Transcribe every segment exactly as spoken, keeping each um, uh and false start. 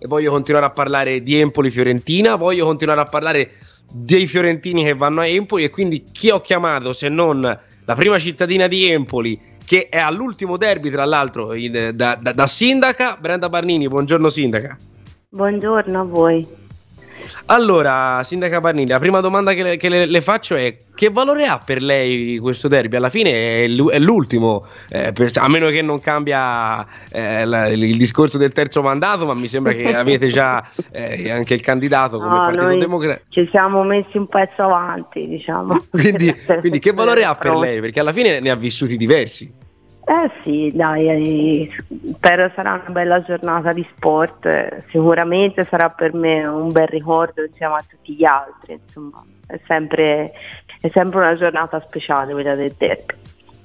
voglio continuare a parlare di Empoli-Fiorentina, voglio continuare a parlare dei fiorentini che vanno a Empoli, e quindi chi ho chiamato se non la prima cittadina di Empoli, che è all'ultimo derby tra l'altro in, da, da, da sindaca, Brenda Barnini. Buongiorno sindaca. Buongiorno a voi. Allora, sindaca Barnini, la prima domanda che, le, che le, le faccio è: che valore ha per lei questo derby? Alla fine è, è l'ultimo, eh, per, a meno che non cambia eh, la, il discorso del terzo mandato, ma mi sembra che avete già eh, anche il candidato come no, Partito Democratico. Ci siamo messi un pezzo avanti, diciamo. quindi, quindi che valore ha per lei? Perché alla fine ne ha vissuti diversi. Eh sì, dai, spero sarà una bella giornata di sport, sicuramente sarà per me un bel ricordo insieme a tutti gli altri, insomma, è sempre, è sempre una giornata speciale quella del derby.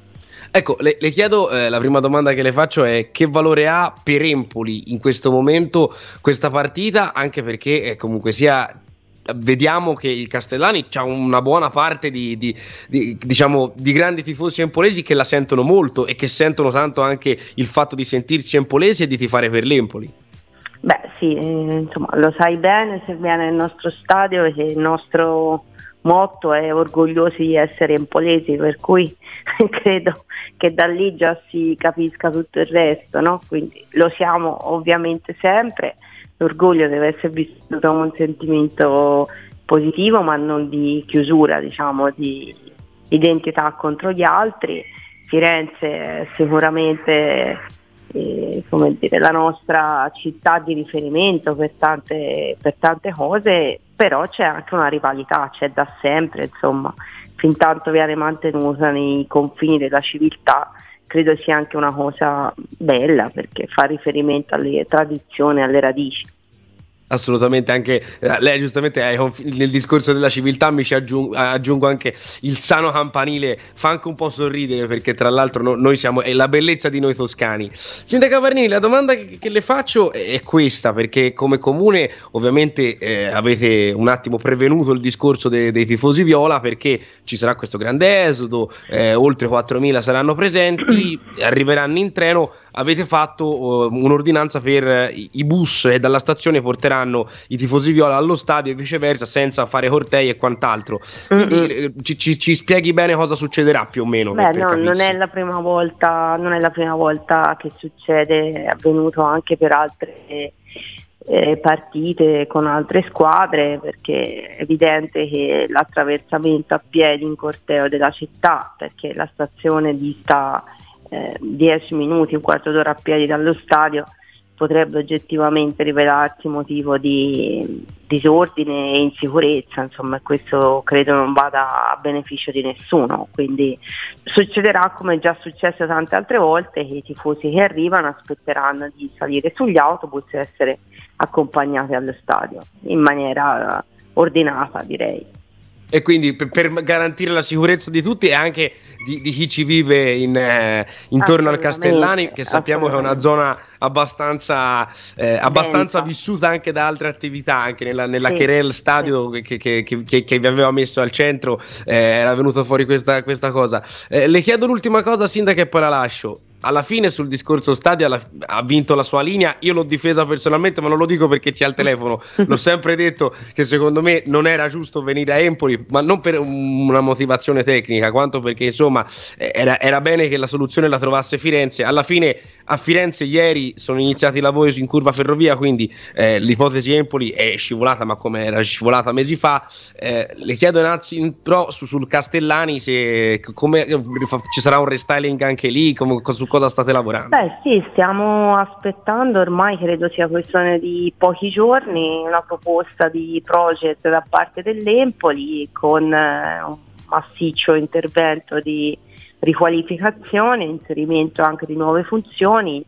Ecco, le, le chiedo, eh, la prima domanda che le faccio è: che valore ha per Empoli in questo momento questa partita, anche perché eh, comunque sia vediamo che il Castellani c'ha una buona parte di, di, di, diciamo, di grandi tifosi empolesi che la sentono molto e che sentono tanto anche il fatto di sentirsi empolesi e di tifare per l'Empoli. Beh sì, eh, insomma, lo sai bene se viene nel nostro stadio che il nostro motto è orgogliosi di essere empolesi, per cui credo che da lì già si capisca tutto il resto, no? Quindi lo siamo ovviamente sempre. L'orgoglio deve essere vissuto come un sentimento positivo, ma non di chiusura, diciamo, di identità contro gli altri. Firenze è sicuramente eh, come dire, la nostra città di riferimento per tante, per tante cose, però c'è anche una rivalità, c'è da sempre, insomma, fin tanto viene mantenuta nei confini della civiltà. Credo sia anche una cosa bella perché fa riferimento alle tradizioni, alle radici. Assolutamente, anche eh, lei giustamente eh, nel discorso della civiltà mi ci aggiungo, aggiungo anche il sano campanile, fa anche un po' sorridere perché tra l'altro no, noi siamo, è la bellezza di noi toscani. Sindaca Barnini, la domanda che, che le faccio è questa, perché come comune ovviamente eh, avete un attimo prevenuto il discorso de, dei tifosi viola, perché ci sarà questo grande esodo, eh, oltre quattromila saranno presenti, arriveranno in treno. Avete fatto uh, un'ordinanza per uh, i bus che dalla stazione porteranno i tifosi viola allo stadio e viceversa, senza fare cortei e quant'altro. Quindi eh, ci, ci, ci spieghi bene cosa succederà più o meno? Beh, per, no, per non è la prima volta, non è la prima volta che succede, è avvenuto anche per altre eh, partite con altre squadre, perché è evidente che l'attraversamento a piedi in corteo della città, perché la stazione dista Eh, dieci minuti, un quarto d'ora a piedi dallo stadio, potrebbe oggettivamente rivelarsi motivo di disordine e insicurezza, insomma, questo credo non vada a beneficio di nessuno, quindi succederà come è già successo tante altre volte, che i tifosi che arrivano aspetteranno di salire sugli autobus e essere accompagnati allo stadio in maniera ordinata, direi. E quindi per, per garantire la sicurezza di tutti e anche di, di chi ci vive in, eh, intorno al Castellani, che sappiamo che è una zona abbastanza, eh, abbastanza vissuta anche da altre attività, anche nella, nella sì, Cherel Stadio sì. che, che, che, che vi aveva messo al centro, eh, era venuta fuori questa, questa cosa. Eh, le chiedo l'ultima cosa, sindaca, e poi la lascio. Alla fine sul discorso stadio alla, ha vinto la sua linea, io l'ho difesa personalmente, ma non lo dico perché c'è al telefono, l'ho sempre detto che secondo me non era giusto venire a Empoli, ma non per una motivazione tecnica, quanto perché insomma era, era bene che la soluzione la trovasse Firenze. Alla fine a Firenze ieri sono iniziati i lavori in curva Ferrovia, quindi eh, l'ipotesi Empoli è scivolata, ma come era scivolata mesi fa. Eh, le chiedo innanzi però su, sul Castellani se come, ci sarà un restyling anche lì, come, su cosa state lavorando? Beh sì, stiamo aspettando, ormai credo sia questione di pochi giorni, una proposta di project da parte dell'Empoli con eh, un massiccio intervento di riqualificazione, inserimento anche di nuove funzioni.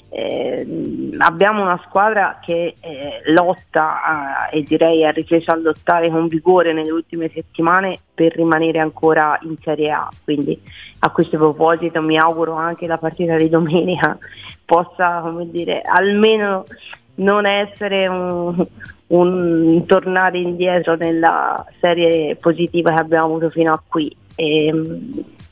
Eh, abbiamo una squadra che eh, lotta a, e direi ha ripreso a lottare con vigore nelle ultime settimane per rimanere ancora in Serie A, quindi a questo proposito mi auguro anche la partita di domenica possa, come dire, almeno non essere un, un tornare indietro nella serie positiva che abbiamo avuto fino a qui. E,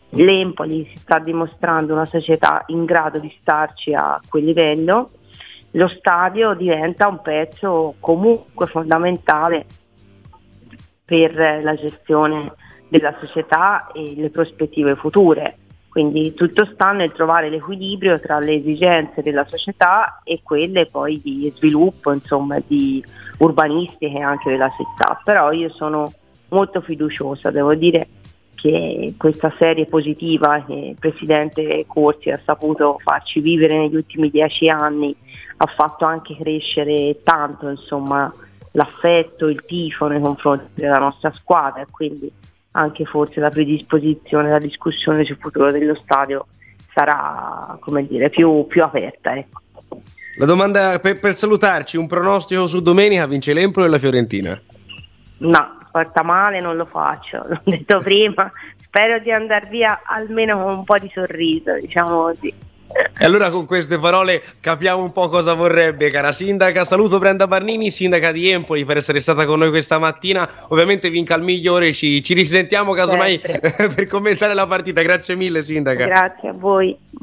l'Empoli si sta dimostrando una società in grado di starci a quel livello, lo stadio diventa un pezzo comunque fondamentale per la gestione della società e le prospettive future. Quindi tutto sta nel trovare l'equilibrio tra le esigenze della società e quelle poi di sviluppo, insomma, di urbanistiche anche della città. Però io sono molto fiduciosa, devo dire che questa serie positiva che il Presidente Corsi ha saputo farci vivere negli ultimi dieci anni ha fatto anche crescere tanto, insomma, l'affetto, il tifo nei confronti della nostra squadra, e quindi anche forse la predisposizione, la discussione sul futuro dello stadio sarà, come dire, più, più aperta. Ecco. La domanda per, per salutarci, un pronostico su domenica, vince l'Empoli e la Fiorentina? No, porta male, non lo faccio, l'ho detto prima, spero di andare via almeno con un po' di sorriso, diciamo così. E allora con queste parole capiamo un po' cosa vorrebbe, cara sindaca. Saluto Brenda Barnini, sindaca di Empoli, per essere stata con noi questa mattina. Ovviamente vinca il migliore, ci, ci risentiamo casomai per commentare la partita. Grazie mille, sindaca. Grazie a voi.